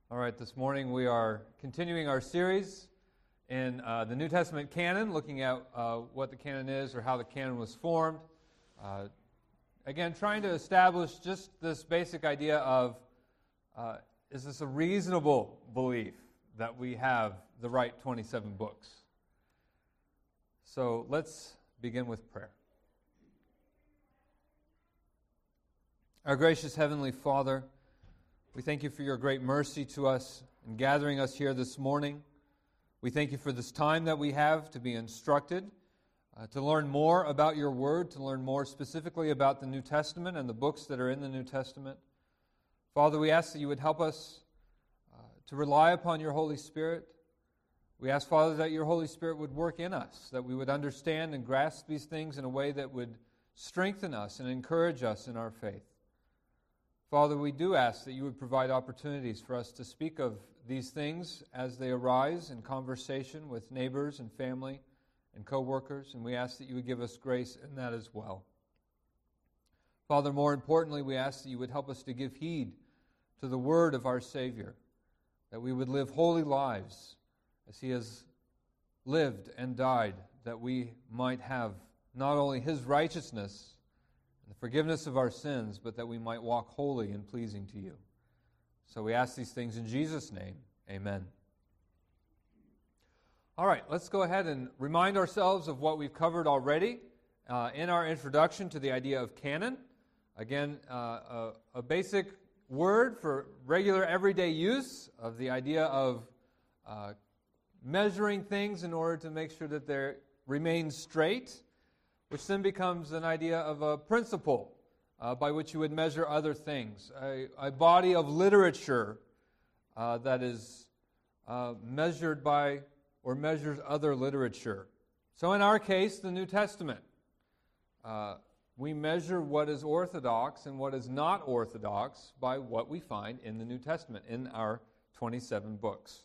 All right, this morning we are continuing our series in the New Testament canon, looking at what the canon is or how the canon was formed. Again, trying to establish just this basic idea of, is this a reasonable belief that we have the right 27 books? So let's begin with prayer. Our gracious Heavenly Father, we thank you for your great mercy to us in gathering us here this morning. We thank you for this time that we have to be instructed, to learn more about your word, to learn more specifically about the New Testament and the books that are in the New Testament. Father, we ask that you would help us to rely upon your Holy Spirit. We ask, Father, that your Holy Spirit would work in us, that we would understand and grasp these things in a way that would strengthen us and encourage us in our faith. Father, we do ask that you would provide opportunities for us to speak of these things as they arise in conversation with neighbors and family and co-workers, and we ask that you would give us grace in that as well. Father, more importantly, we ask that you would help us to give heed to the word of our Savior, that we would live holy lives as he has lived and died, that we might have not only his righteousness and the forgiveness of our sins, but that we might walk holy and pleasing to you. So we ask these things in Jesus' name. Amen. All right, let's go ahead and remind ourselves of what we've covered already in our introduction to the idea of canon. Again, a basic word for regular everyday use of the idea of measuring things in order to make sure that they remain straight, which then becomes an idea of a principle by which you would measure other things, a body of literature that is measured by or measures other literature. So in our case, the New Testament, we measure what is orthodox and what is not orthodox by what we find in the New Testament, in our 27 books.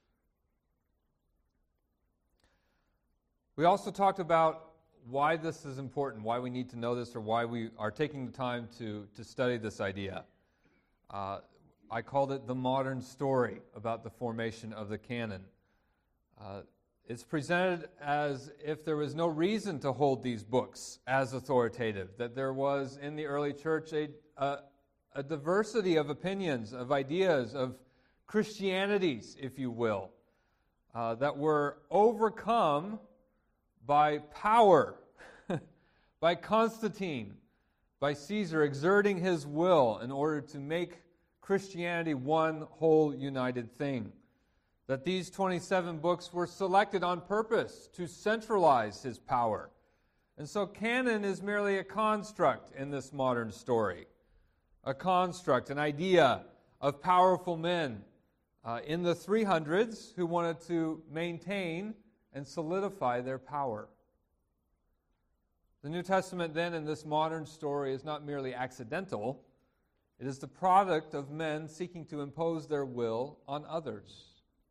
We also talked about why this is important, why we need to know this, or why we are taking the time to study this idea. I called it the modern story about the formation of the canon. It's presented as if there was no reason to hold these books as authoritative, that there was in the early church a diversity of opinions, of ideas, of Christianities, if you will, that were overcome by power, by Constantine, by Caesar exerting his will in order to make Christianity one whole united thing. That these 27 books were selected on purpose to centralize his power. And so canon is merely a construct in this modern story. A construct, an idea of powerful men in the 300s who wanted to maintain and solidify their power. The New Testament then in this modern story is not merely accidental. It is the product of men seeking to impose their will on others.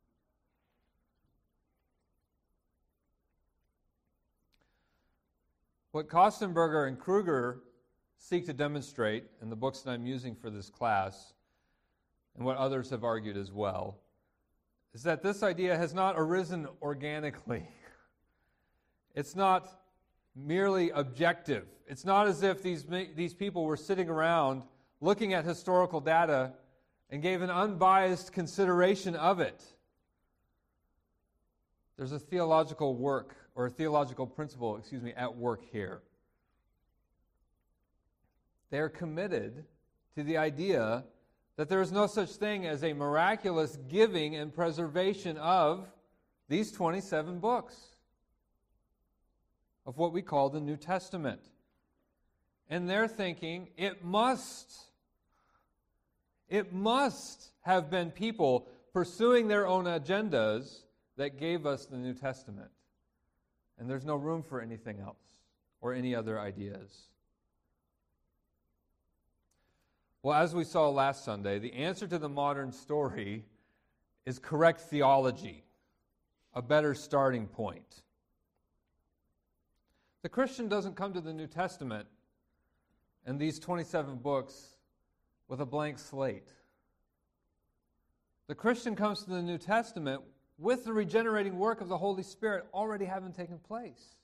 What Kostenberger and Kruger seek to demonstrate in the books that I'm using for this class, and what others have argued as well, is that this idea has not arisen organically. It's not merely objective. It's not as if these people were sitting around looking at historical data and gave an unbiased consideration of it. There's a theological work, or a theological principle, at work here. They are committed to the idea that there is no such thing as a miraculous giving and preservation of these 27 books of what we call the New Testament. And they're thinking it must have been people pursuing their own agendas that gave us the New Testament. And there's no room for anything else or any other ideas. Well, as we saw last Sunday, the answer to the modern story is correct theology, a better starting point. The Christian doesn't come to the New Testament and these 27 books with a blank slate. The Christian comes to the New Testament with the regenerating work of the Holy Spirit already having taken place.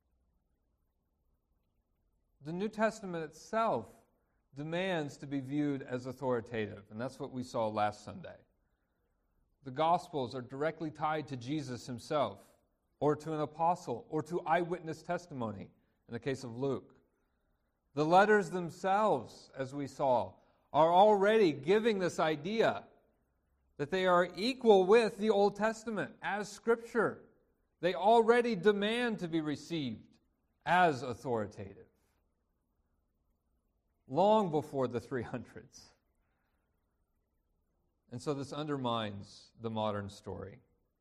The New Testament itself demands to be viewed as authoritative, and that's what we saw last Sunday. The Gospels are directly tied to Jesus himself, or to an apostle, or to eyewitness testimony, in the case of Luke. The letters themselves, as we saw, are already giving this idea that they are equal with the Old Testament as Scripture. They already demand to be received as authoritative. Long before the 300s. And so this undermines the modern story.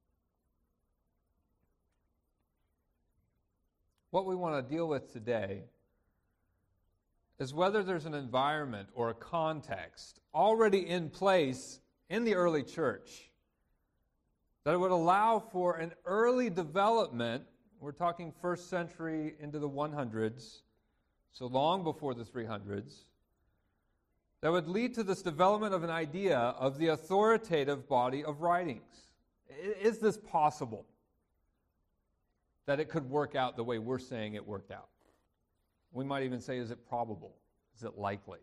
What we want to deal with today is whether there's an environment or a context already in place in the early church that would allow for an early development. We're talking first century into the 100s, so long before the 300s, that would lead to this development of an idea of the authoritative body of writings. Is this possible that it could work out the way we're saying it worked out? We might even say, is it probable? Is it likely?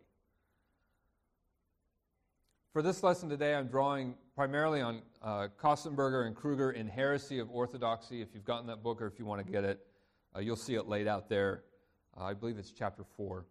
For this lesson today, I'm drawing primarily on Kostenberger and Kruger in Heresy of Orthodoxy. If you've gotten that book or if you want to get it, you'll see it laid out there. I believe it's chapter 4.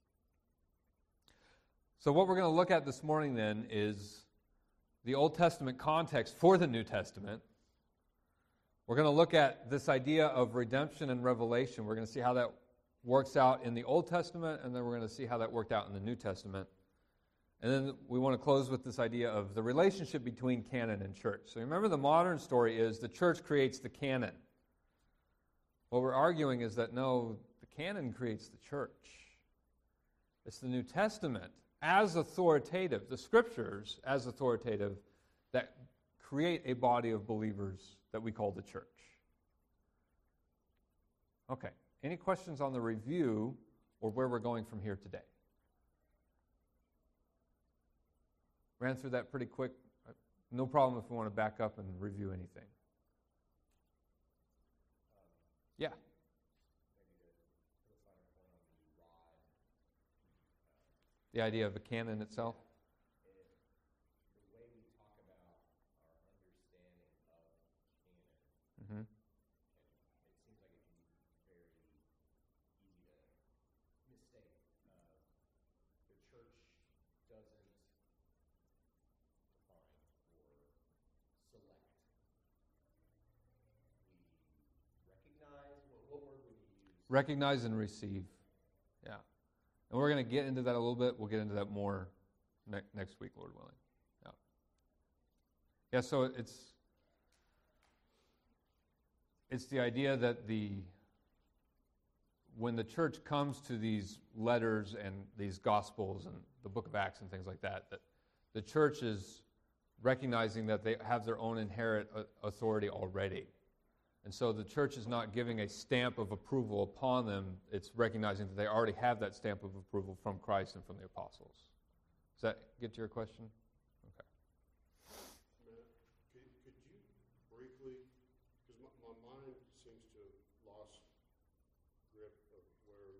So what we're going to look at this morning then is the Old Testament context for the New Testament. We're going to look at this idea of redemption and revelation. We're going to see how that works out in the Old Testament, and then we're going to see how that worked out in the New Testament. And then we want to close with this idea of the relationship between canon and church. So remember, the modern story is the church creates the canon. What we're arguing is that no, the canon creates the church. It's the New Testament as authoritative, the Scriptures as authoritative, that create a body of believers that we call the church. Okay, any questions on the review or where we're going from here today? Ran through that pretty quick. No problem if we want to back up and review anything. Yeah. The idea of a canon itself? The way we talk about our understanding of canon, it seems like it can be very easy to mistake. The church doesn't define or select. We recognize, what word would you use? Recognize and receive. Yeah. And we're going to get into that a little bit. We'll get into that more next week, Lord willing. Yeah. Yeah, so it's the idea that when the church comes to these letters and these Gospels and the book of Acts and things like that, that the church is recognizing that they have their own inherent authority already. And so the church is not giving a stamp of approval upon them. It's recognizing that they already have that stamp of approval from Christ and from the apostles. Does that get to your question? Okay. Matt, could you briefly, because my mind seems to have lost grip of where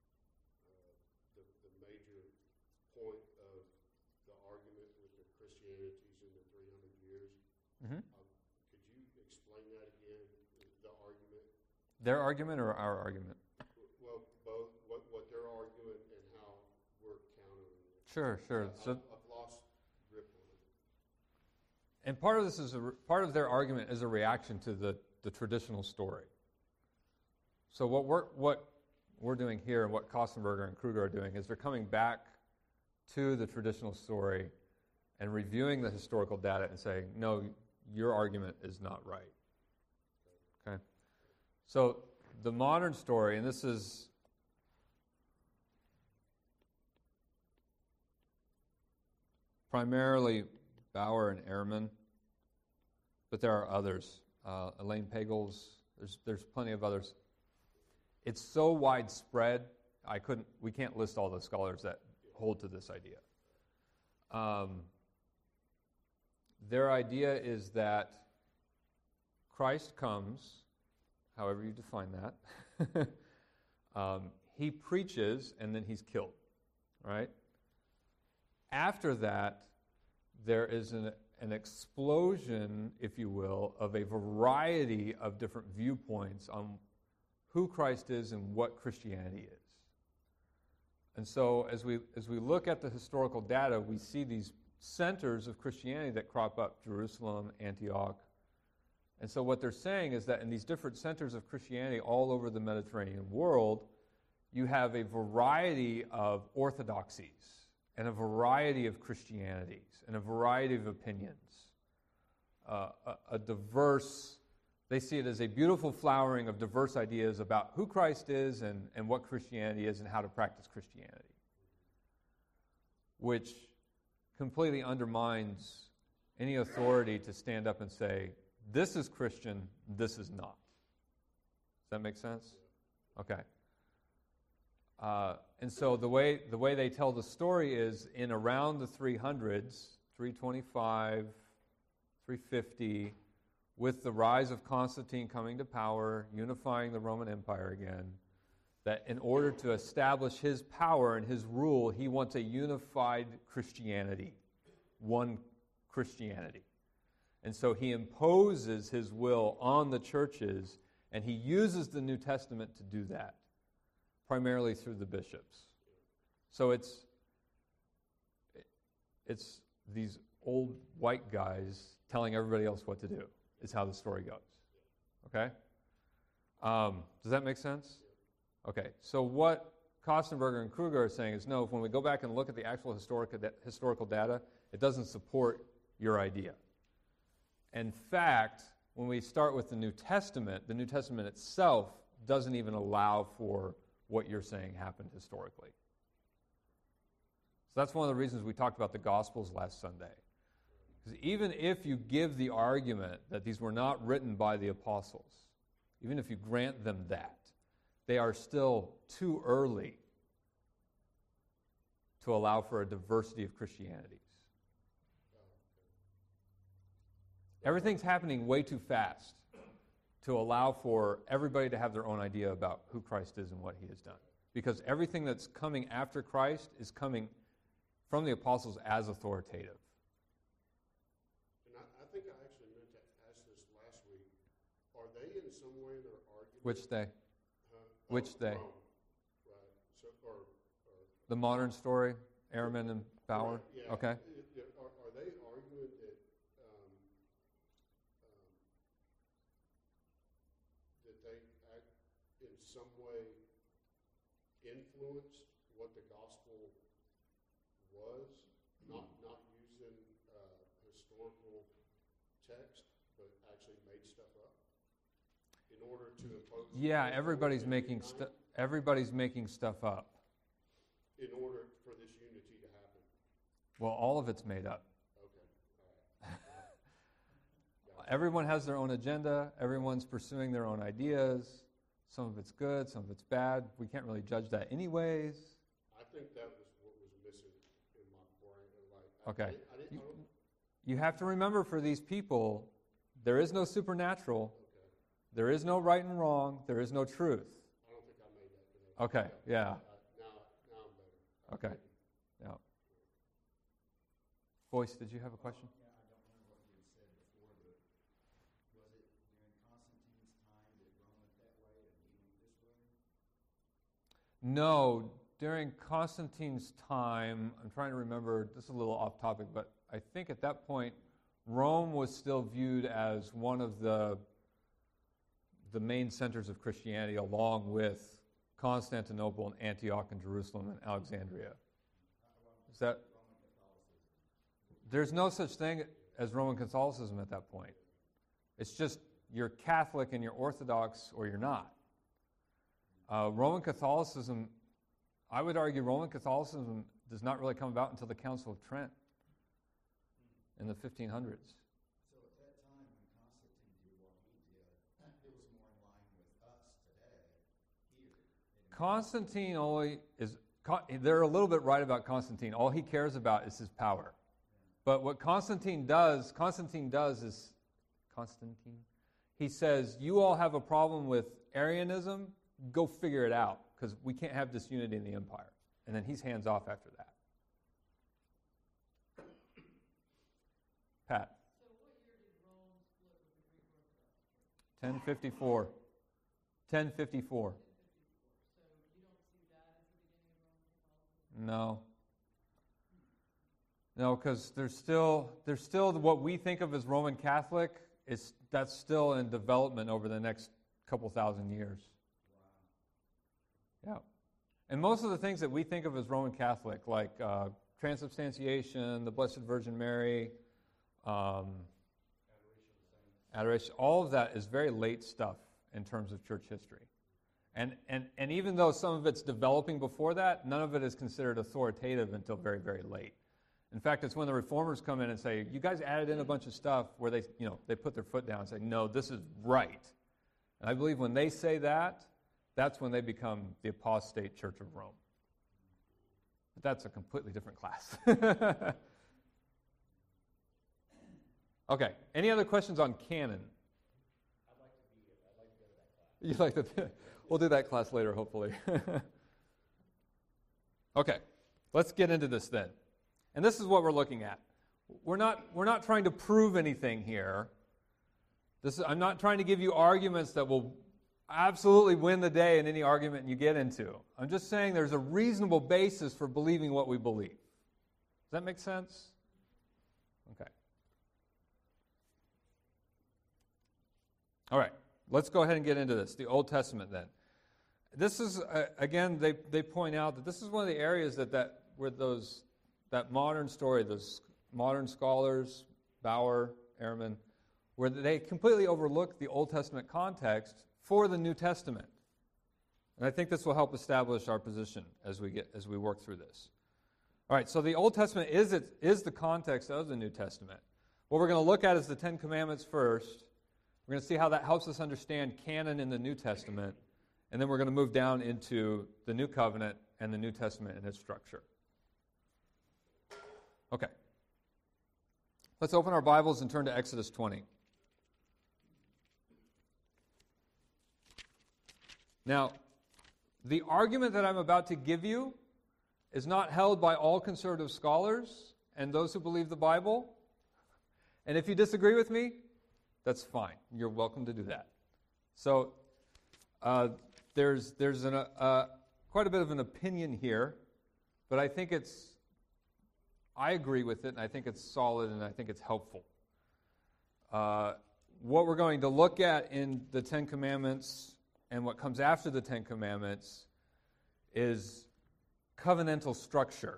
the major point of the argument with the Christianities in the 300 years. Mm-hmm. Could you explain that again, the argument? Their argument or our argument? Well, both. What they're arguing and how we're countering it. Sure. So, I've lost grip on it. and part of this is part of their argument is a reaction to the traditional story. So what we're doing here, and what Kostenberger and Kruger are doing, is they're coming back to the traditional story and reviewing the historical data and saying, no, your argument is not right. Okay? So the modern story, and this is primarily Bauer and Ehrman, but there are others. Elaine Pagels, there's plenty of others. It's so widespread, we can't list all the scholars that hold to this idea. their idea is that Christ comes, however you define that. He preaches, and then he's killed, right? After that, there is an explosion, if you will, of a variety of different viewpoints on who Christ is and what Christianity is. And so as we look at the historical data, we see these centers of Christianity that crop up: Jerusalem, Antioch. And so what they're saying is that in these different centers of Christianity all over the Mediterranean world, you have a variety of orthodoxies and a variety of Christianities and a variety of opinions. A diverse, they see it as a beautiful flowering of diverse ideas about who Christ is and what Christianity is and how to practice Christianity, which completely undermines any authority to stand up and say, this is Christian, this is not. Does that make sense? Okay. And so the way they tell the story is in around the 300s, 325, 350, with the rise of Constantine coming to power, unifying the Roman Empire again, that in order to establish his power and his rule, he wants a unified Christianity, one Christianity. And so he imposes his will on the churches, and he uses the New Testament to do that, primarily through the bishops. So it's these old white guys telling everybody else what to do, is how the story goes. Okay? Does that make sense? Okay, so what Kostenberger and Kruger are saying is, no, when we go back and look at the actual historical data, it doesn't support your idea. In fact, when we start with the New Testament itself doesn't even allow for what you're saying happened historically. So that's one of the reasons we talked about the Gospels last Sunday. Because even if you give the argument that these were not written by the apostles, even if you grant them that, they are still too early to allow for a diversity of Christianities. Everything's happening way too fast to allow for everybody to have their own idea about who Christ is and what he has done. Because everything that's coming after Christ is coming from the apostles as authoritative. And I think I actually meant to ask this last week. Are they in some way in their argument? Which they? Which they? Rome. Right. So, or the modern story, Ehrman and Bauer? Right, yeah. Okay. Are they arguing that that they in some way influenced what the gospel was, not using historical text, but actually made stuff up in order to impose? Yeah, everybody's making stuff up. In order for this unity to happen. Well, all of it's made up. Okay. All right. Everyone has their own agenda. Everyone's pursuing their own ideas. Some of it's good, some of it's bad. We can't really judge that anyways. I think that was what was missing in my brain. Okay. You have to remember, for these people, there is no supernatural. Okay. There is no right and wrong. There is no truth. I don't think I made that. Okay, yeah. Now I'm better. Okay, yeah. Boyce, did you have a question? Yeah, I don't remember what you had said before, but was it during Constantine's time that Rome went that way and he went this way? No, during Constantine's time, I'm trying to remember, this is a little off topic, but I think at that point, Rome was still viewed as one of the main centers of Christianity, along with Constantinople and Antioch and Jerusalem and Alexandria. Is that? There's no such thing as Roman Catholicism at that point. It's just you're Catholic and you're Orthodox or you're not. Roman Catholicism, I would argue Roman Catholicism does not really come about until the Council of Trent in the 1500s. So at that time when Constantine did what he did, it was more in line with us today here. Constantine they're a little bit right about Constantine. All he cares about is his power. But what Constantine does is, he says, you all have a problem with Arianism, go figure it out, because we can't have disunity in the empire. And then he's hands off after that. Pat. So what year did Rome split with the Greek Orthodox Church? 1054. 1054. 1054. So you don't see that as the beginning of Roman Catholicism? No. No, because there's still what we think of as Roman Catholic, that's still in development over the next couple thousand years. Wow. Yeah. And most of the things that we think of as Roman Catholic, like transubstantiation, the Blessed Virgin Mary, adoration, all of that is very late stuff in terms of church history. And even though some of it's developing before that, none of it is considered authoritative until very, very late. In fact, it's when the reformers come in and say, you guys added in a bunch of stuff where they put their foot down and say, no, this is right. And I believe when they say that, that's when they become the apostate Church of Rome. But that's a completely different class. Okay, any other questions on canon? I'd like to go to that class. We'll do that class later, hopefully. Okay, let's get into this then. And this is what we're looking at. We're not trying to prove anything here. I'm not trying to give you arguments that will absolutely win the day in any argument you get into. I'm just saying there's a reasonable basis for believing what we believe. Does that make sense? Okay. All right, let's go ahead and get into this, the Old Testament then. This is, again, they point out that this is one of the areas that modern story, those modern scholars, Bauer, Ehrman, where they completely overlook the Old Testament context for the New Testament. And I think this will help establish our position as we work through this. All right, so the Old Testament is the context of the New Testament. What we're going to look at is the Ten Commandments first. We're going to see how that helps us understand canon in the New Testament, and then we're going to move down into the New Covenant and the New Testament and its structure. Okay. Let's open our Bibles and turn to Exodus 20. Now, the argument that I'm about to give you is not held by all conservative scholars and those who believe the Bible. And if you disagree with me, that's fine. You're welcome to do that. So there's quite a bit of an opinion here, but I think I agree with it, and I think it's solid, and I think it's helpful. What we're going to look at in the Ten Commandments and what comes after the Ten Commandments is covenantal structure.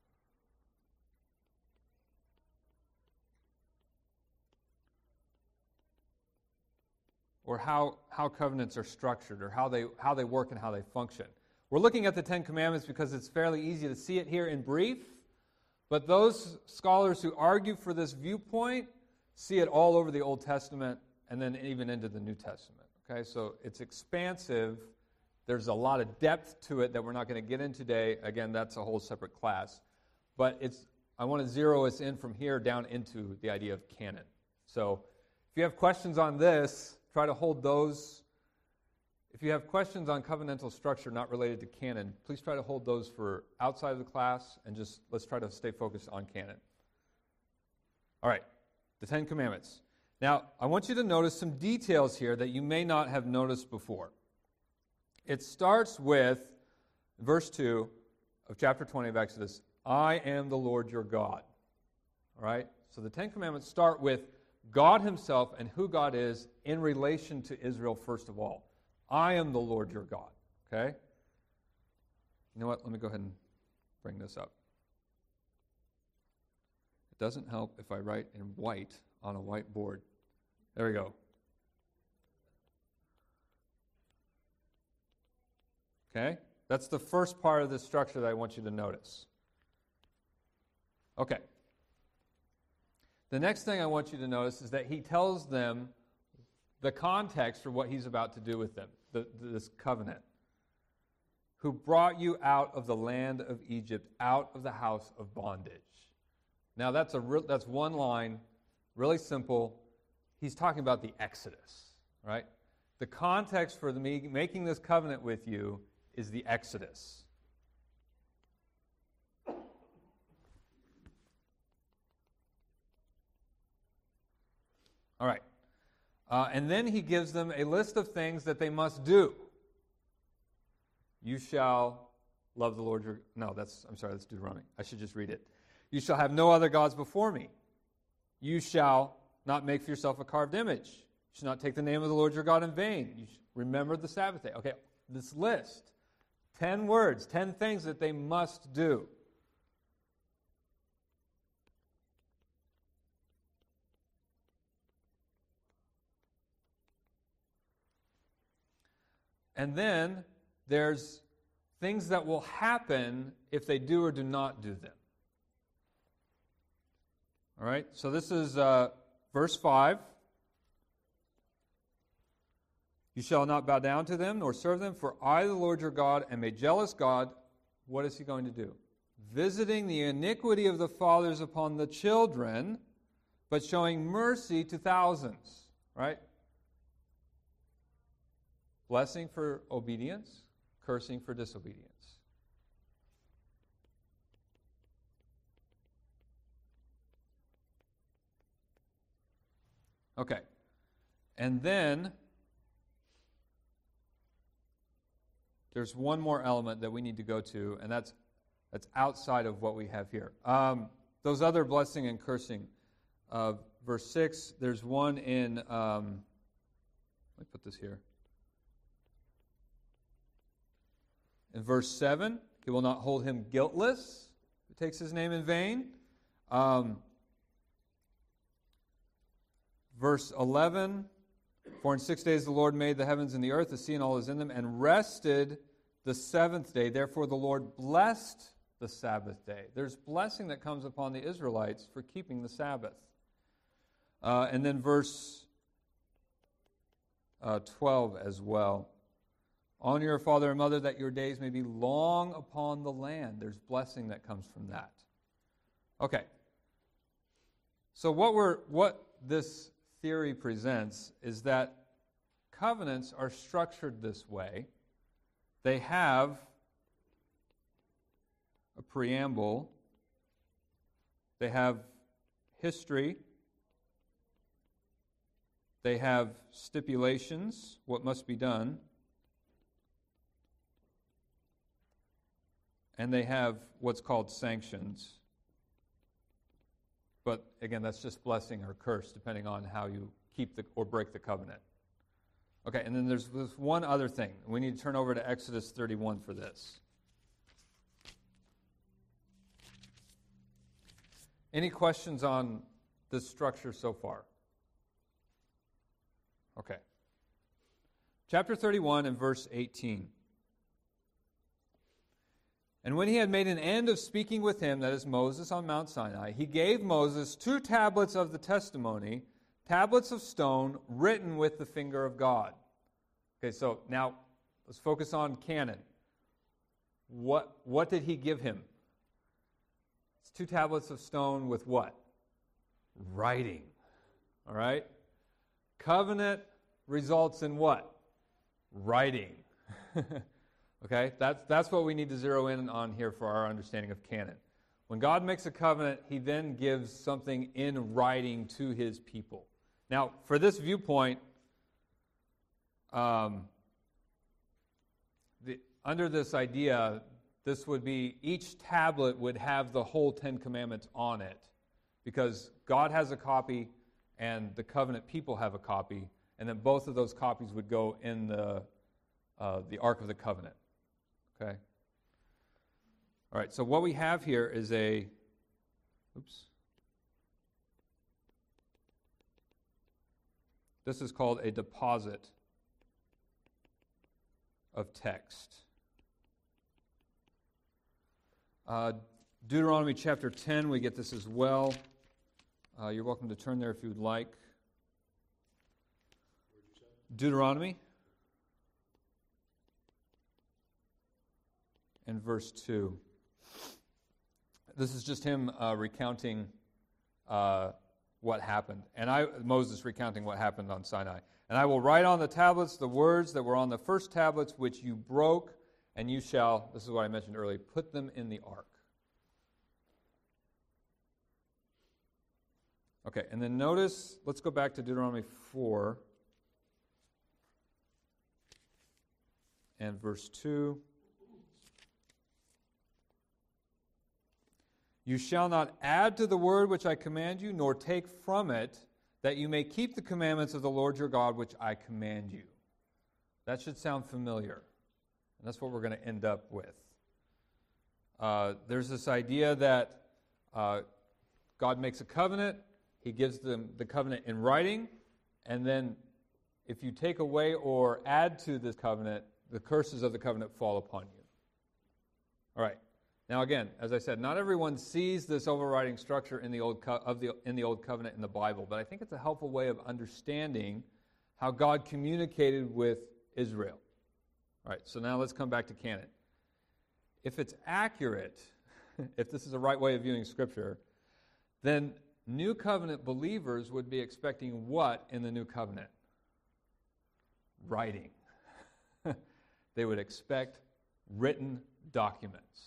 Or how covenants are structured, or how they work and how they function. We're looking at the Ten Commandments because it's fairly easy to see it here in brief, but those scholars who argue for this viewpoint see it all over the Old Testament and then even into the New Testament. Okay, so it's expansive. There's a lot of depth to it that we're not going to get in today. Again, that's a whole separate class. But I want to zero us in from here down into the idea of canon. So if you have questions on this, try to hold those. If you have questions on covenantal structure not related to canon, please try to hold those for outside of the class, and just let's try to stay focused on canon. All right, the Ten Commandments. Now, I want you to notice some details here that you may not have noticed before. It starts with verse 2 of chapter 20 of Exodus, I am the Lord your God. All right? So the Ten Commandments start with God himself and who God is in relation to Israel first of all. I am the Lord your God. Okay? You know what? Let me go ahead and bring this up. It doesn't help if I write in white on a whiteboard. There we go. Okay? That's the first part of the structure that I want you to notice. Okay. The next thing I want you to notice is that he tells them the context for what he's about to do with them, this covenant. Who brought you out of the land of Egypt, out of the house of bondage. Now that's one line, really simple. He's talking about the Exodus, right? The context for me making this covenant with you is the Exodus. All right. And then he gives them a list of things that they must do. You shall love the Lord your... No, that's Deuteronomy. I should just read it. You shall have no other gods before me. You shall not make for yourself a carved image. You shall not take the name of the Lord your God in vain. You remember the Sabbath day. Okay, this list, 10 words, 10 things that they must do. And then there's things that will happen if they do or do not do them. All right, so this is verse 5. You shall not bow down to them nor serve them, for I, the Lord your God, am a jealous God. What is he going to do? Visiting the iniquity of the fathers upon the children, but showing mercy to thousands. Right? Blessing for obedience, cursing for disobedience. Okay. And then there's one more element that we need to go to, and that's outside of what we have here. Those other blessing and cursing, verse 6, there's one in, let me put this here. In verse 7, he will not hold him guiltless who takes his name in vain. Verse 11, for in 6 days the Lord made the heavens and the earth, the sea and all is in them, and rested the seventh day. Therefore the Lord blessed the Sabbath day. There's blessing that comes upon the Israelites for keeping the Sabbath. And then verse 12 as well. Honor your father and mother that your days may be long upon the land. There's blessing that comes from that. Okay. So what this theory presents is that covenants are structured this way. They have a preamble. They have history. They have stipulations, what must be done. And they have what's called sanctions. But again, that's just blessing or curse, depending on how you keep or break the covenant. Okay, and then there's one other thing. We need to turn over to Exodus 31 for this. Any questions on this structure so far? Okay. Chapter 31 and verse 18. And when he had made an end of speaking with him, that is Moses on Mount Sinai, he gave Moses 2 tablets of the testimony, tablets of stone, written with the finger of God. Okay, so now let's focus on canon. What did he give him? It's 2 tablets of stone with what? Writing. All right? Covenant results in what? Writing. Okay, that's what we need to zero in on here for our understanding of canon. When God makes a covenant, he then gives something in writing to his people. Now, for this viewpoint, under this idea, this would be each tablet would have the whole 10 Commandments on it, because God has a copy and the covenant people have a copy, and then both of those copies would go in the Ark of the Covenant. Okay. All right, so what we have here is this is called a deposit of text. Deuteronomy chapter 10, we get this as well. You're welcome to turn there if you would like. Deuteronomy. And verse 2. This is just him recounting what happened. And Moses recounting what happened on Sinai. And I will write on the tablets the words that were on the first tablets, which you broke, and you shall, this is what I mentioned earlier, put them in the ark. Okay, and then notice, let's go back to Deuteronomy 4 and verse 2. You shall not add to the word which I command you, nor take from it, that you may keep the commandments of the Lord your God, which I command you. That should sound familiar. And that's what we're going to end up with. There's this idea that God makes a covenant. He gives them the covenant in writing. And then if you take away or add to this covenant, the curses of the covenant fall upon you. All right. Now again, as I said, not everyone sees this overriding structure in the Old Covenant in the Bible, but I think it's a helpful way of understanding how God communicated with Israel. All right, so now let's come back to canon. If it's accurate, if this is the right way of viewing Scripture, then New Covenant believers would be expecting what in the New Covenant? Writing. They would expect written documents.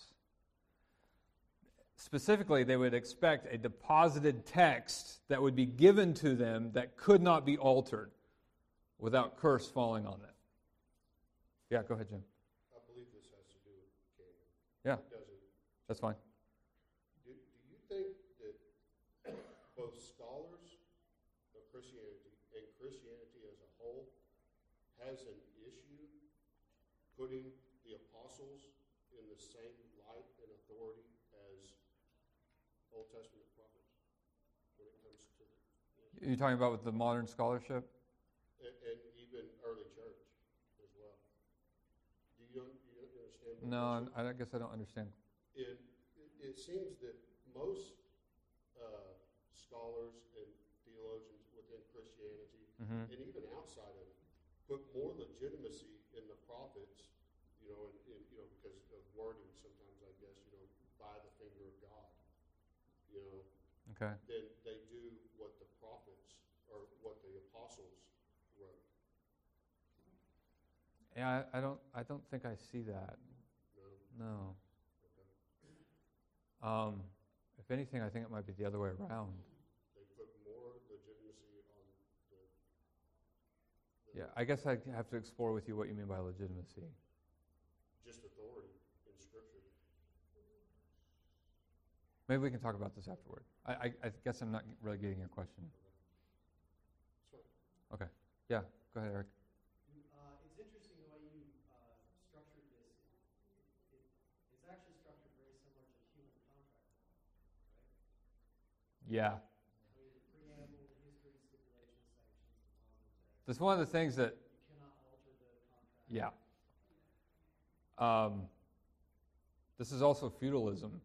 Specifically, they would expect a deposited text that would be given to them that could not be altered without curse falling on them. Yeah, go ahead, Jim. I believe this has to do with canon. Yeah, Does it? that's fine. Do you think that both scholars of Christianity and Christianity as a whole has an issue putting the apostles in the same light and authority as Old Testament prophets when it comes to You're talking about with the modern scholarship? and even early church as well? Do you understand? No, I guess I don't understand. It seems that most scholars and theologians within Christianity and even outside of it put more legitimacy in the prophets, because of wording sometimes, I guess, by the finger of God, Okay. than they do what the prophets or what the apostles wrote. Yeah, I don't think I see that. No. Okay. If anything, I think it might be the other way around. They put more legitimacy on the Yeah, I guess I have to explore with you what you mean by legitimacy. just authority in Scripture. Maybe we can talk about this afterward. I guess I'm not really getting your question. That's fine. Okay. Yeah, go ahead, Eric. It's interesting the way you structured this. It's actually structured very similar to human contract law, right? Yeah. I mean, the preamble, the history, stipulations, sanctions, deposit text. That's one of the things that, You cannot alter the contract. yeah. This is also feudalism.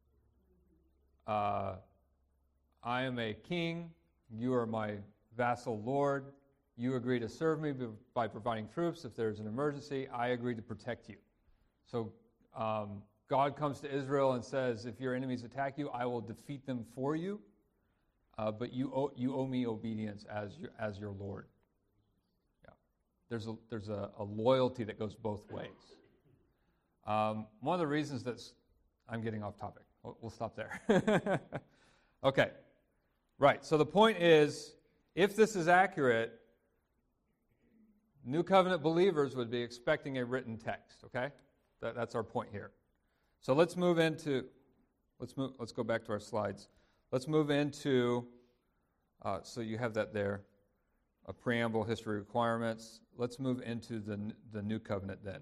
I am a king, you are my vassal lord, you agree to serve me by providing troops. If there's an emergency, I agree to protect you. So God comes to Israel and says, if your enemies attack you, I will defeat them for you, but you owe me obedience as your Lord. Yeah. There's a loyalty that goes both ways. One of the reasons I'm getting off topic. We'll stop there. Okay. Right. So the point is, if this is accurate, New Covenant believers would be expecting a written text. Okay? That's our point here. So let's go back to our slides. Let's move into, so you have that there, a preamble, history requirements. Let's move into the New Covenant then.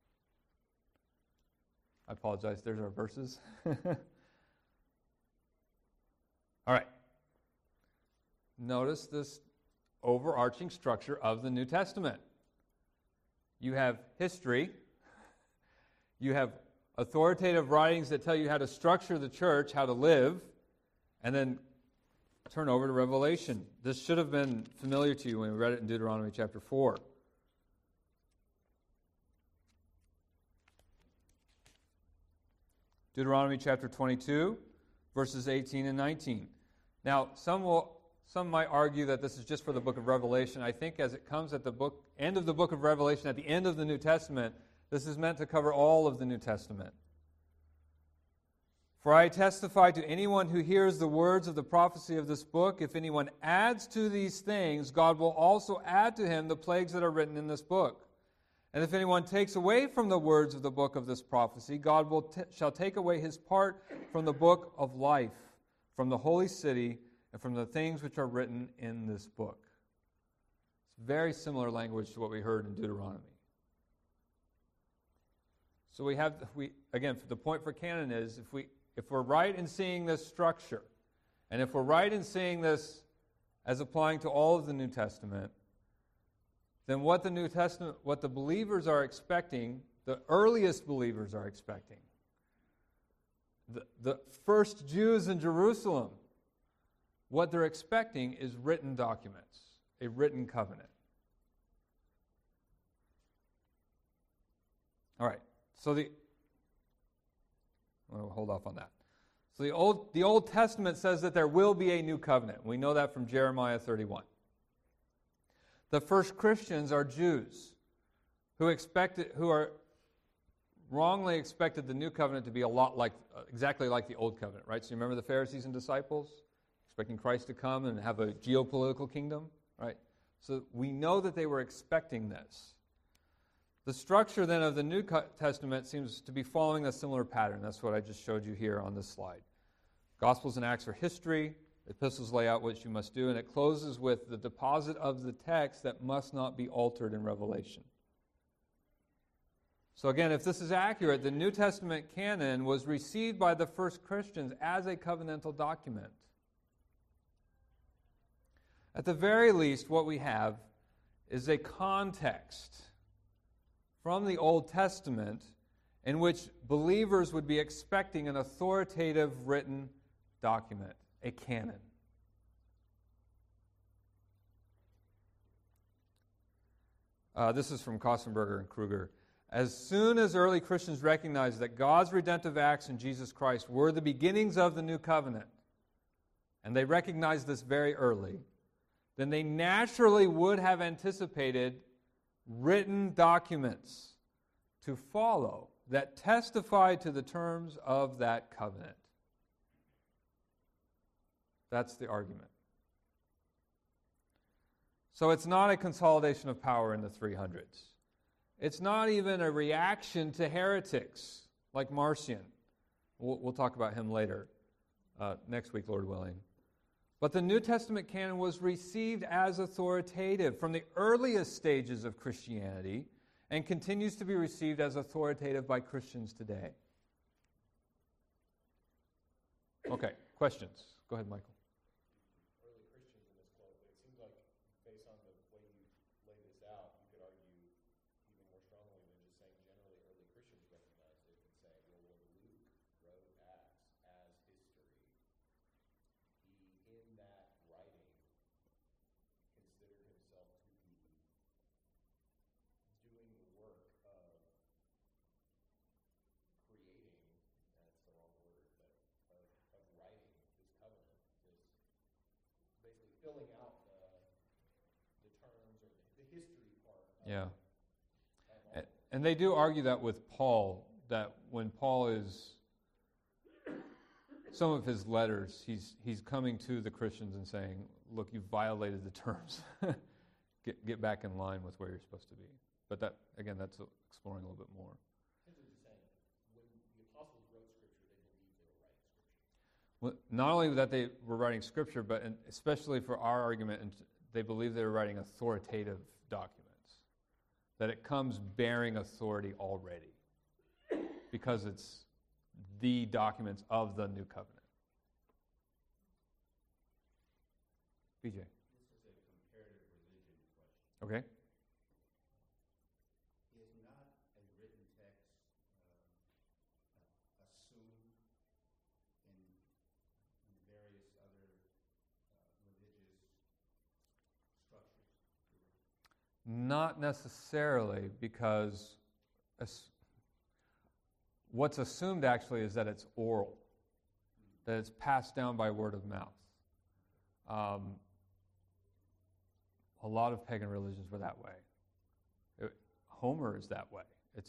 I apologize, there's our verses. All right. Notice this overarching structure of the New Testament. You have history. You have authoritative writings that tell you how to structure the church, how to live, and then turn over to Revelation. This should have been familiar to you when we read it in Deuteronomy chapter 4. Deuteronomy chapter 22, verses 18 and 19. Now, some might argue that this is just for the book of Revelation. I think as it comes at the end of the book of Revelation, at the end of the New Testament, this is meant to cover all of the New Testament. For I testify to anyone who hears the words of the prophecy of this book, if anyone adds to these things, God will also add to him the plagues that are written in this book. And if anyone takes away from the words of the book of this prophecy, God shall take away his part from the book of life, from the holy city, and from the things which are written in this book. It's very similar language to what we heard in Deuteronomy. So again, the point for canon is if we're right in seeing this structure, and if we're right in seeing this as applying to all of the New Testament, then what the believers are expecting, the earliest believers are expecting, the first Jews in Jerusalem, what they're expecting is written documents, a written covenant. All right, so I'm going to hold off on that. So the Old Testament says that there will be a new covenant. We know that from Jeremiah 31. The first Christians are Jews who are wrongly expected the new covenant to be a lot like, exactly like the old covenant, right? So you remember the Pharisees and disciples expecting Christ to come and have a geopolitical kingdom, right? So we know that they were expecting this. The structure then of the New Testament seems to be following a similar pattern. That's what I just showed you here on this slide. Gospels and Acts are history. Epistles lay out what you must do, and it closes with the deposit of the text that must not be altered in Revelation. So again, if this is accurate, the New Testament canon was received by the first Christians as a covenantal document. At the very least, what we have is a context from the Old Testament in which believers would be expecting an authoritative written document, a canon. This is from Kostenberger and Kruger. As soon as early Christians recognized that God's redemptive acts in Jesus Christ were the beginnings of the new covenant, and they recognized this very early, then they naturally would have anticipated written documents to follow that testify to the terms of that covenant. That's the argument. So it's not a consolidation of power in the 300s. It's not even a reaction to heretics like Marcion. We'll talk about him later, next week, Lord willing. But the New Testament canon was received as authoritative from the earliest stages of Christianity and continues to be received as authoritative by Christians today. Okay, questions? Go ahead, Michael. Early Christians in this quote, but it seems like based on the way you laid this out, you could argue even more strongly than just saying generally early Christians recognized it and say, well, when Luke wrote Acts as history, he, in that writing, considered himself to be doing the work of creating, that's the wrong word, but of writing this covenant, basically filling out the terms or the history part of Yeah. of all. And they do argue that with Paul, that when Paul is, some of his letters, he's coming to the Christians and saying, look, you've violated the terms. Get back in line with where you're supposed to be. But that, again, that's exploring a little bit more. Simply just saying, when the apostles wrote Scripture, they believed they were writing Scripture. Well, not only that they were writing Scripture, but especially for our argument, they believe they were writing authoritative documents. That it comes bearing authority already. Because it's the documents of the new covenant. BJ. This is a comparative religion question. Okay. Is not a written text assumed in various other religious structures? Not necessarily, because what's assumed actually is that it's oral, that it's passed down by word of mouth. A lot of pagan religions were that way. Homer is that way. It's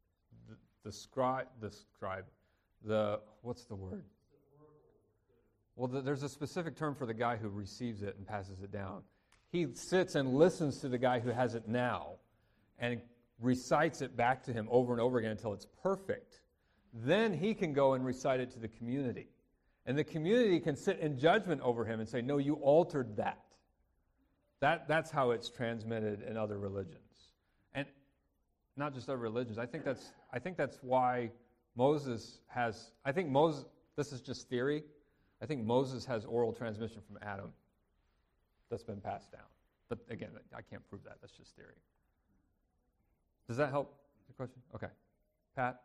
what's the word? Well, there's a specific term for the guy who receives it and passes it down. He sits and listens to the guy who has it now and recites it back to him over and over again until it's perfect. Then he can go and recite it to the community. And the community can sit in judgment over him and say, no, you altered that. That's how it's transmitted in other religions. And not just other religions. I think that's why Moses has, this is just theory. I think Moses has oral transmission from Adam that's been passed down. But again, I can't prove that. That's just theory. Does that help the question? Okay. Pat?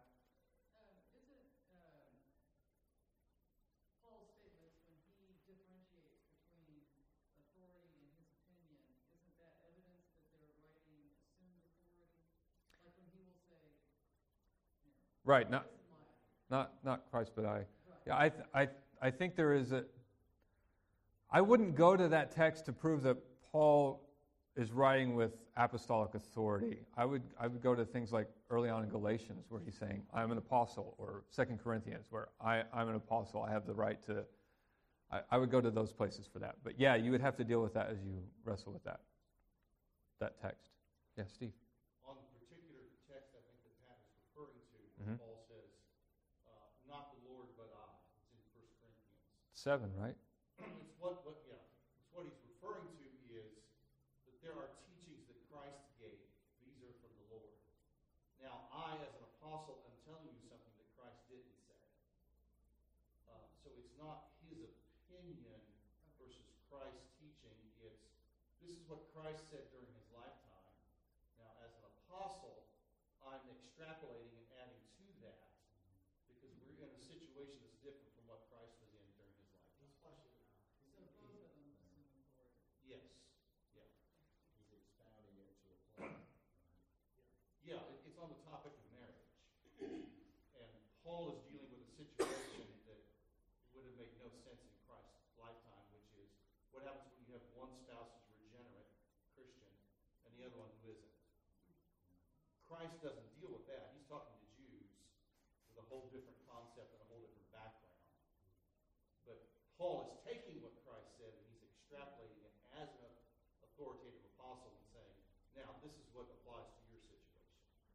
Paul's statements when he differentiates between authority and his opinion, isn't that evidence that they're writing assumed authority? Like when he will say, Right, not Christ, but I. Yeah, I think there is I wouldn't go to that text to prove that Paul is writing with apostolic authority. I would go to things like early on in Galatians where he's saying, I'm an apostle, or 2 Corinthians where I'm an apostle, I have the right to. I would go to those places for that. But yeah, you would have to deal with that as you wrestle with that text. Yeah, Steve. On the particular text I think that Pat is referring to, Mm-hmm. Paul says, not the Lord but I. It's in 1 Corinthians. 7, right? It's what he's referring to is that there are teachings that Christ gave. These are from the Lord. Now, I, as an apostle, am telling you something that Christ didn't say. So it's not his opinion versus Christ's teaching. This is what Christ said during his lifetime. Now, as an apostle, I'm extrapolating and adding to that because we're in a situation that's different from what Christ was in during his lifetime. He's fleshing it out. so both of them assume authority. Yes. Yeah. He's expounding it to apply. Yeah, it's on the topic of marriage. And Paul is dealing with a situation that would have made no sense in Christ's lifetime, which is what happens when you have one spouse who's regenerate Christian and the other one who isn't. Christ doesn't deal with that. He's talking to Jews with a whole different concept and a whole different background. But Paul is taking what Christ said and he's extrapolating it as an authoritative apostle and saying, now this is what applies to your situation.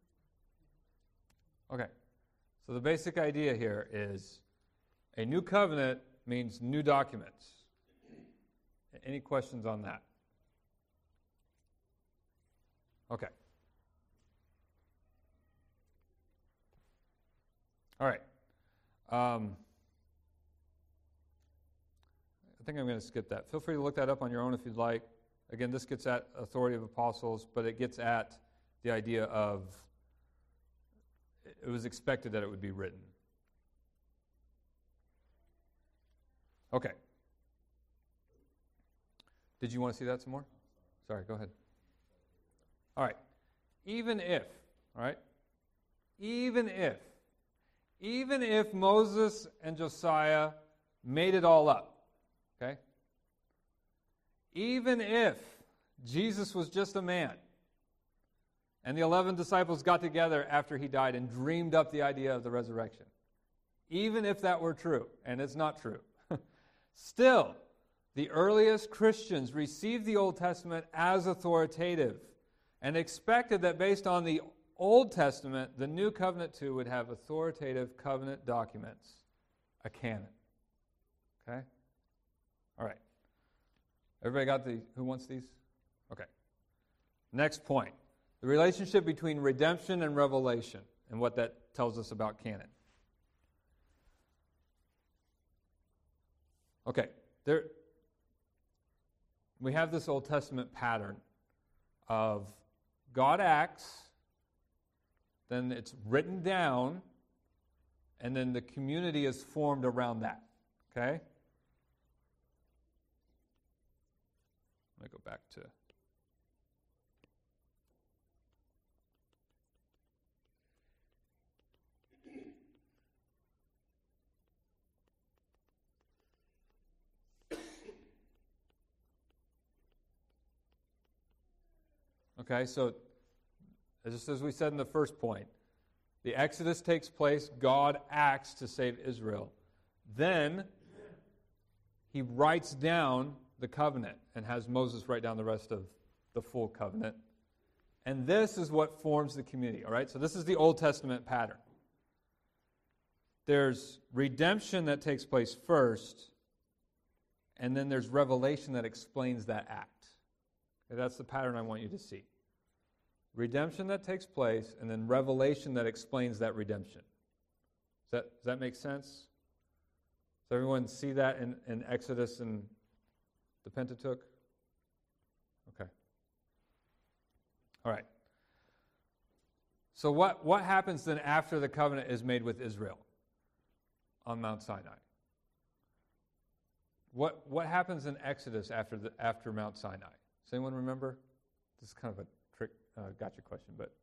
Okay. So the basic idea here is a new covenant means new documents. Any questions on that? Okay. All right. I think I'm going to skip that. Feel free to look that up on your own if you'd like. Again, this gets at authority of apostles, but it gets at the idea of it was expected that it would be written. Okay. Did you want to see that some more? Sorry, go ahead. All right. Even if Moses and Josiah made it all up, okay? Even if Jesus was just a man and the 11 disciples got together after he died and dreamed up the idea of the resurrection, even if that were true, and it's not true, still, the earliest Christians received the Old Testament as authoritative and expected that based on the Old Testament, the New Covenant too would have authoritative covenant documents, a canon. Okay? All right. Everybody got who wants these? Okay. Next point. The relationship between redemption and revelation and what that tells us about canon. Okay. We have this Old Testament pattern of God acts, then it's written down, and then the community is formed around that. Okay? Let me go back to... Okay, so just as we said in the first point, the Exodus takes place, God acts to save Israel. Then he writes down the covenant and has Moses write down the rest of the full covenant. And this is what forms the community, all right? So this is the Old Testament pattern. There's redemption that takes place first, and then there's revelation that explains that act. Okay, that's the pattern I want you to see. Redemption that takes place, and then revelation that explains that redemption. Does that make sense? Does everyone see that in Exodus and the Pentateuch? Okay. All right. So what happens then after the covenant is made with Israel on Mount Sinai? What happens in Exodus after Mount Sinai? Does anyone remember? This is kind of a trick, gotcha question, but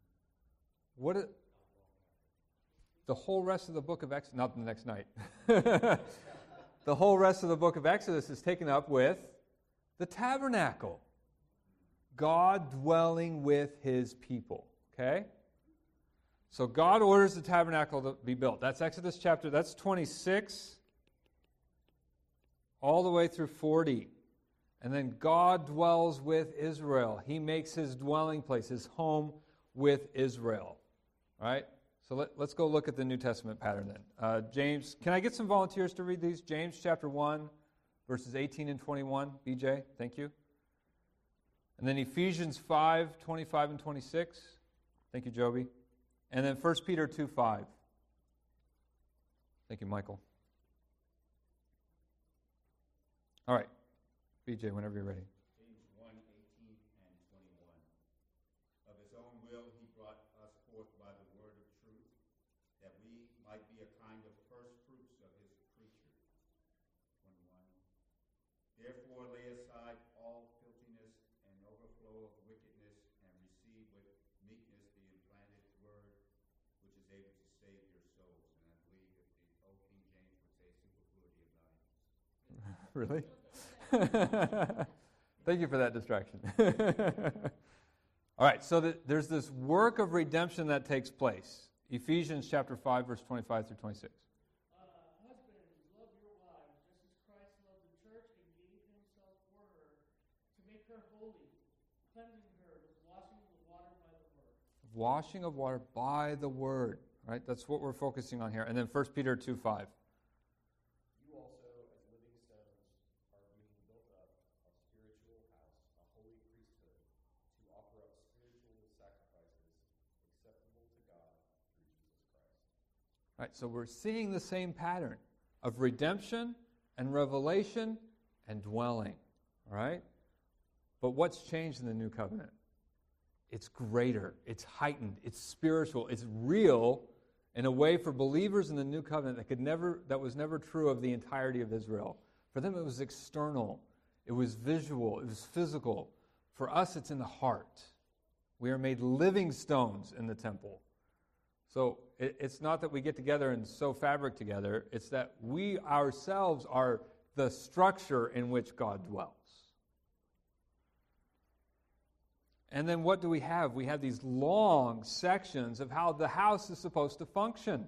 the whole rest of the book of Exodus, not the next night. The whole rest of the book of Exodus is taken up with the tabernacle. God dwelling with his people. Okay? So God orders the tabernacle to be built. That's Exodus that's 26 all the way through 40. And then God dwells with Israel. He makes his dwelling place, his home with Israel. All right? So let's go look at the New Testament pattern then. James, can I get some volunteers to read these? James chapter 1, verses 18 and 21. BJ, thank you. And then Ephesians 5, 25 and 26. Thank you, Joby. And then 1 Peter 2, 5. Thank you, Michael. All right. BJ, whenever you're ready. James 1, 18 and 21. Of his own will he brought us forth by the word of truth, that we might be a kind of first fruits of his creatures. 21. Therefore lay aside all filthiness and overflow of wickedness, and receive with meekness the implanted word, which is able to save your souls. And I believe if the old King James would say superfluity of knowledge. Really? Thank you for that distraction. All right, so there's this work of redemption that takes place. Ephesians chapter 5, verse 25 through 26. Husbands, love your wives, just as Christ loved the church and gave himself for her, to make her holy, cleansing her with washing of water by the word. Washing of water by the word. All right, that's what we're focusing on here. And then 1 Peter 2, 5. You also, as living stones, are being built up a spiritual house, a holy priesthood, to offer up spiritual sacrifices acceptable to God through Jesus Christ. All right, so we're seeing the same pattern of redemption and revelation and dwelling. All right? But what's changed in the new covenant? It's greater, it's heightened, it's spiritual, it's real in a way for believers in the new covenant that was never true of the entirety of Israel. For them it was external, it was visual, it was physical. For us it's in the heart. We are made living stones in the temple. So it's not that we get together and sew fabric together, it's that we ourselves are the structure in which God dwells. And then what do we have? We have these long sections of how the house is supposed to function.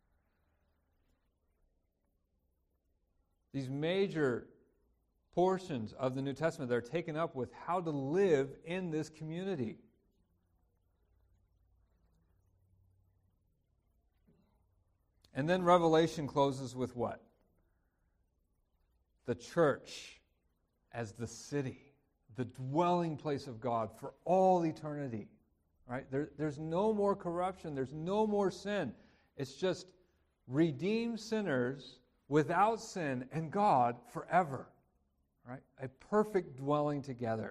These major portions of the New Testament that are taken up with how to live in this community. And then Revelation closes with what? The church as the city. The dwelling place of God for all eternity. Right? There's no more corruption. There's no more sin. It's just redeemed sinners without sin and God forever. Right? A perfect dwelling together.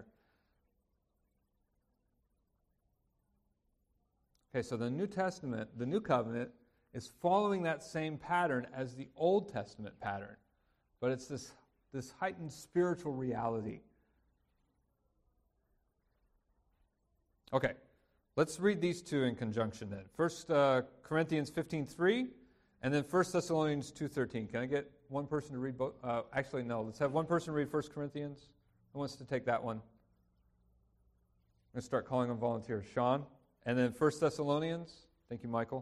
Okay, so the New Testament, the New Covenant, is following that same pattern as the Old Testament pattern. But it's this heightened spiritual reality. Okay, let's read these two in conjunction then. 1 Corinthians 15:3 and then 1 Thessalonians 2:13. Can I get one person to read both? Actually, no. Let's have one person read 1 Corinthians. Who wants to take that one? going to start calling on volunteers. Sean, and then 1 Thessalonians. Thank you, Michael.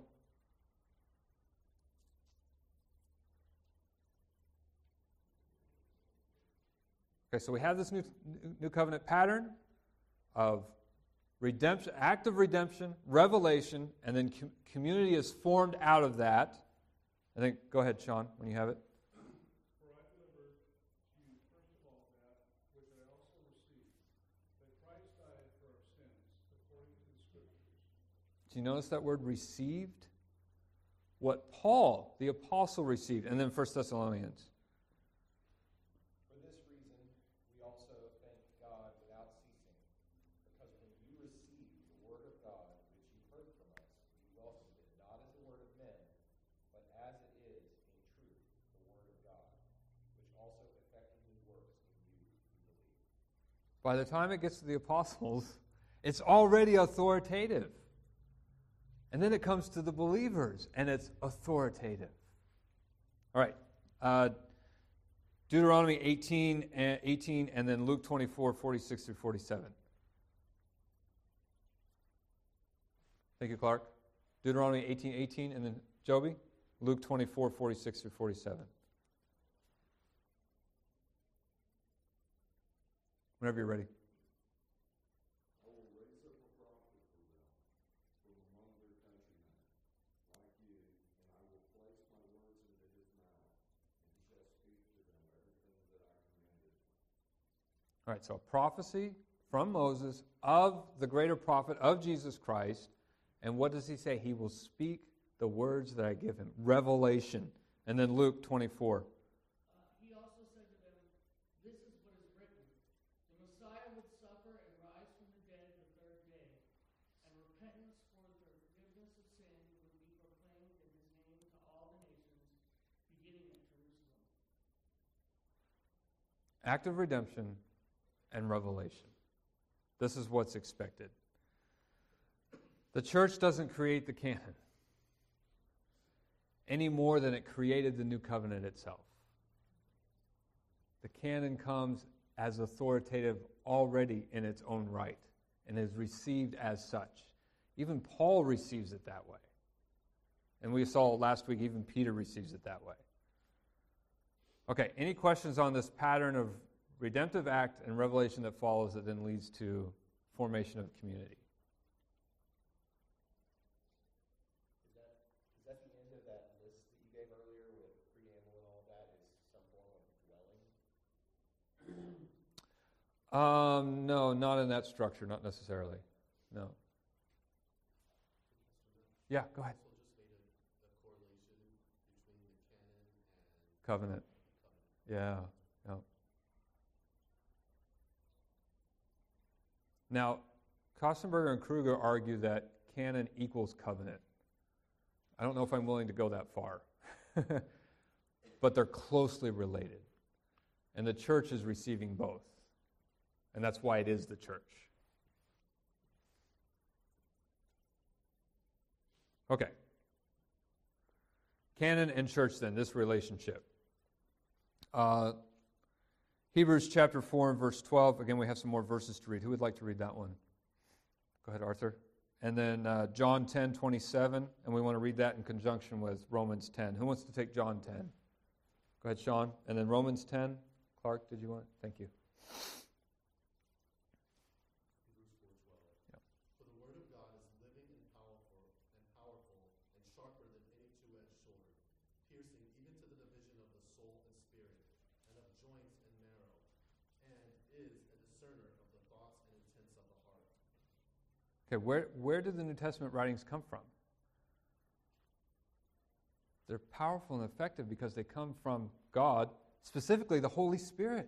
Okay, so we have this new covenant pattern of redemption, act of redemption, revelation, and then community is formed out of that. I think, go ahead, Sean, when you have it. For I delivered to you first of all that which I also received, that Christ died for our sins, according to the Scriptures. Do you notice that word received? What Paul, the apostle, received. And then 1 Thessalonians. For this reason, we also thank God without ceasing, because when you received the word of God, which you heard from us, you welcomed it, not as the word of men, but as it is, in truth, the word of God, which also effectively works in you who believe. By the time it gets to the apostles, it's already authoritative. And then it comes to the believers, and it's authoritative. All right. Deuteronomy 18, and then Luke 24, 46 through 47. Thank you, Clark. Deuteronomy 18, and then Joby, Luke 24, 46 through 47. Whenever you're ready. I will raise up a prophet for them from among their countrymen, like you, and I will place my words into his mouth, and he shall speak to them everything that I commanded him. All right, so a prophecy from Moses of the greater prophet of Jesus Christ. And what does he say? He will speak the words that I give him. Revelation. And then Luke 24. He also said to them, "This is what is written. The Messiah would suffer and rise from the dead the third day, and repentance for the forgiveness of sin would be proclaimed in his name to all the nations, beginning at Jerusalem." Act of redemption and revelation. This is what's expected. The church doesn't create the canon any more than it created the new covenant itself. The canon comes as authoritative already in its own right and is received as such. Even Paul receives it that way. And we saw last week, even Peter receives it that way. Okay, any questions on this pattern of redemptive act and revelation that follows that then leads to formation of community? Is that the end of that list that you gave earlier with preamble and all of that? Is some form of dwelling? No, not in that structure, not necessarily. No. Yeah, go ahead. Also just made a correlation between the canon and Covenant. Yeah. Now, Kostenberger and Kruger argue that canon equals covenant. I don't know if I'm willing to go that far. But they're closely related. And the church is receiving both. And that's why it is the church. Okay. Canon and church then, this relationship. Hebrews chapter 4 and verse 12. Again, we have some more verses to read. Who would like to read that one? Go ahead, Arthur. And then John 10, 27. And we want to read that in conjunction with Romans 10. Who wants to take John 10? Go ahead, Sean. And then Romans 10. Clark, did you want it? Thank you. Hebrews 4:12. Yep. For the word of God is living and powerful and sharper than any two-edged sword, piercing even to the division of the soul and spirit, and of joints and marrow, and is a discerner of the thoughts and intents of the heart. Okay, where do the New Testament writings come from? They're powerful and effective because they come from God, specifically the Holy Spirit.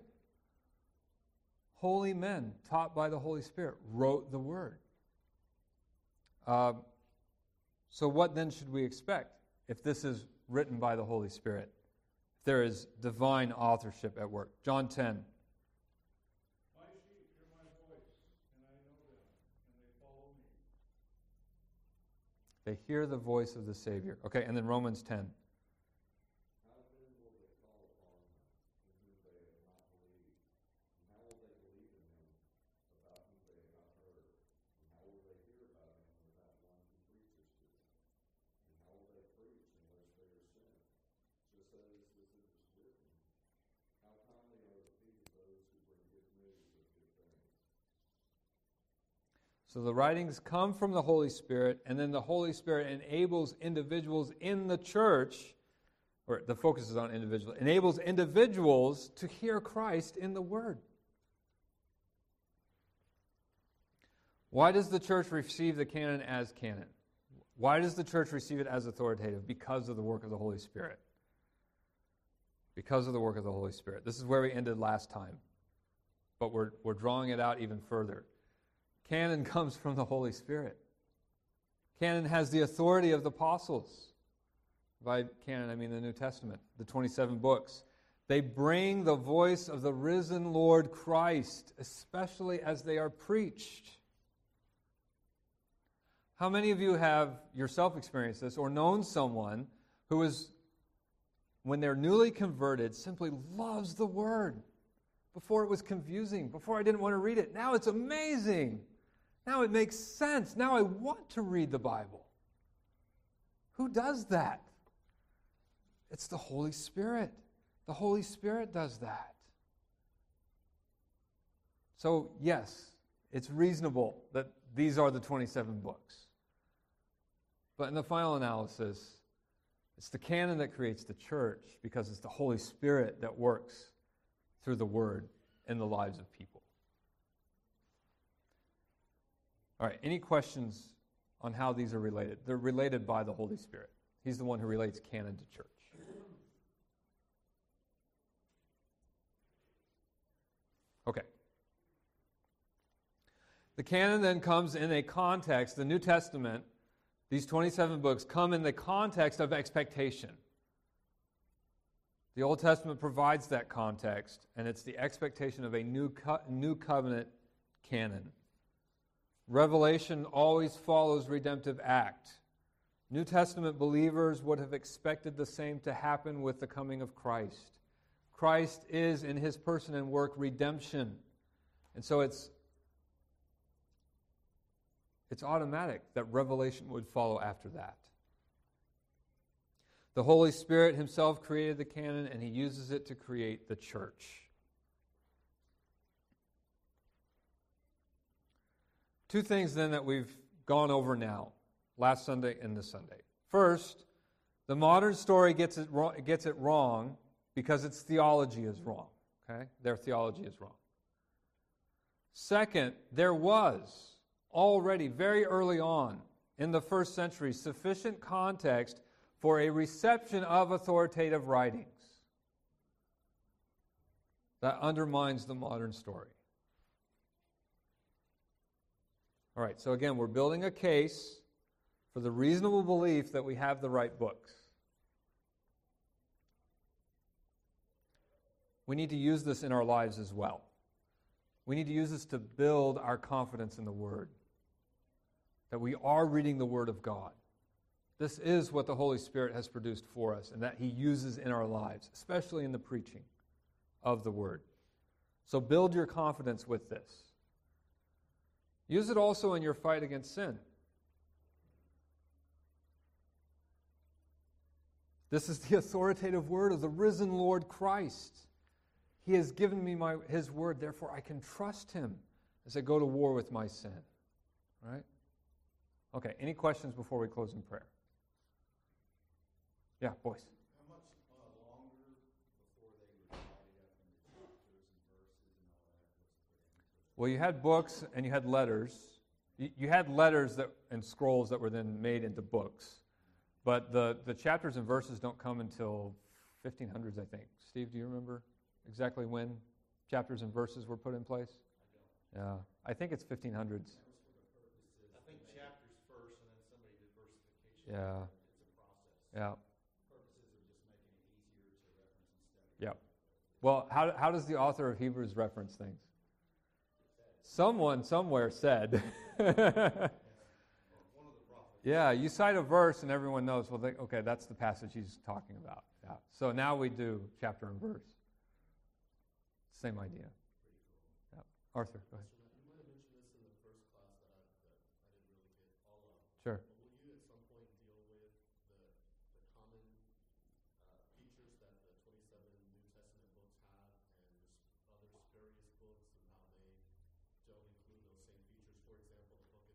Holy men, taught by the Holy Spirit, wrote the Word. So what then should we expect if this is written by the Holy Spirit? If there is divine authorship at work. John 10. "My sheep hear my voice, and I know them, and they follow me." They hear the voice of the Savior. Okay, and then Romans 10. How then will they call upon him in whom they have not believed? And how will they believe in him about whom they have not heard? So the writings come from the Holy Spirit, and then the Holy Spirit enables individuals in the church, or the focus is on individuals, enables individuals to hear Christ in the Word. Why does the church receive the canon as canon? Why does the church receive it as authoritative? Because of the work of the Holy Spirit. Because of the work of the Holy Spirit. This is where we ended last time. But we're drawing it out even further. Canon comes from the Holy Spirit. Canon has the authority of the apostles. By canon, I mean the New Testament, the 27 books. They bring the voice of the risen Lord Christ, especially as they are preached. How many of you have yourself experienced this or known someone who is, when they're newly converted, simply loves the Word? Before it was confusing. Before I didn't want to read it. Now it's amazing. Now it makes sense. Now I want to read the Bible. Who does that? It's the Holy Spirit. The Holy Spirit does that. So, yes, it's reasonable that these are the 27 books. But in the final analysis, it's the canon that creates the church because it's the Holy Spirit that works through the Word in the lives of people. All right, any questions on how these are related? They're related by the Holy Spirit. He's the one who relates canon to church. Okay. The canon then comes in a context. The New Testament, these 27 books, come in the context of expectation. The Old Testament provides that context, and it's the expectation of a new covenant canon. Revelation always follows redemptive act. New Testament believers would have expected the same to happen with the coming of Christ. Christ is, in his person and work, redemption. And so it's automatic that revelation would follow after that. The Holy Spirit himself created the canon, and he uses it to create the church. Two things then that we've gone over now, last Sunday and this Sunday. First, the modern story gets it wrong because its theology is wrong. Okay? Their theology is wrong. Second, there was already very early on in the first century sufficient context for a reception of authoritative writings that undermines the modern story. All right, so again, we're building a case for the reasonable belief that we have the right books. We need to use this in our lives as well. We need to use this to build our confidence in the Word, that we are reading the Word of God. This is what the Holy Spirit has produced for us and that he uses in our lives, especially in the preaching of the Word. So build your confidence with this. Use it also in your fight against sin. This is the authoritative word of the risen Lord Christ. He has given me his word, therefore I can trust him as I go to war with my sin. Right? Okay, any questions before we close in prayer? Yeah, boys. How much longer before they were divided up into chapters and verses and all that was put into it? Well, you had books and you had letters. You had letters and scrolls that were then made into books. But the chapters and verses don't come until 1500s, I think. Steve, do you remember exactly when chapters and verses were put in place? I don't. Yeah, I think it's 1500s. I think chapters first, and then somebody did versification. Yeah. It's a process. Yeah. Purposes of just making it easier to reference and study. Yeah. Well, how does the author of Hebrews reference things? Someone somewhere said. Yeah, you cite a verse and everyone knows, well, okay, that's the passage he's talking about. Yeah. So now we do chapter and verse. Same idea. Yeah. Arthur, go ahead. You might have mentioned this in the first class that I didn't really get all of. Sure. But will you at some point deal with the common features that the 27 New Testament books have and just other spurious books and how they don't include those same features? For example, the book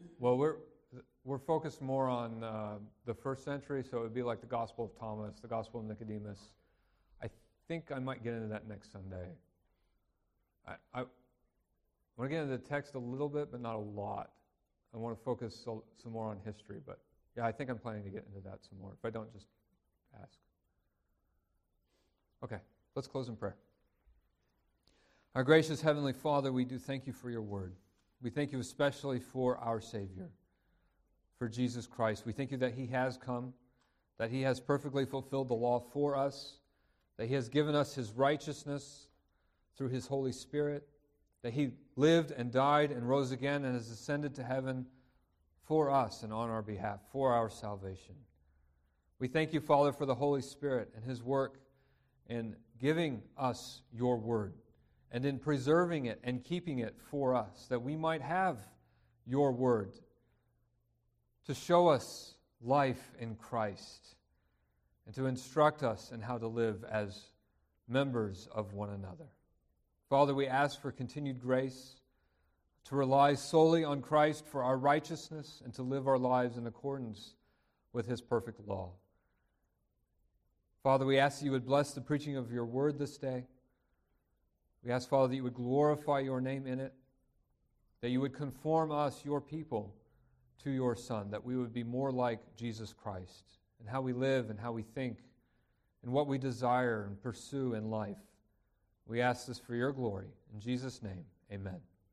Well, we're focused more on the first century, so it would be like the Gospel of Thomas, the Gospel of Nicodemus. I think I might get into that next Sunday. I want to get into the text a little bit, but not a lot. I want to focus some more on history, but yeah, I think I'm planning to get into that some more. If I don't, just ask. Okay, let's close in prayer. Our gracious Heavenly Father, we do thank you for your word. We thank you especially for our Savior, for Jesus Christ. We thank you that he has come, that he has perfectly fulfilled the law for us, that he has given us his righteousness through his Holy Spirit, that he lived and died and rose again and has ascended to heaven for us and on our behalf, for our salvation. We thank you, Father, for the Holy Spirit and his work in giving us your word and in preserving it and keeping it for us, that we might have your word to show us life in Christ and to instruct us in how to live as members of one another. Father, we ask for continued grace to rely solely on Christ for our righteousness and to live our lives in accordance with his perfect law. Father, we ask that you would bless the preaching of your word this day. We ask, Father, that you would glorify your name in it, that you would conform us, your people, to your Son, that we would be more like Jesus Christ in how we live and how we think and what we desire and pursue in life. We ask this for your glory. In Jesus' name, amen.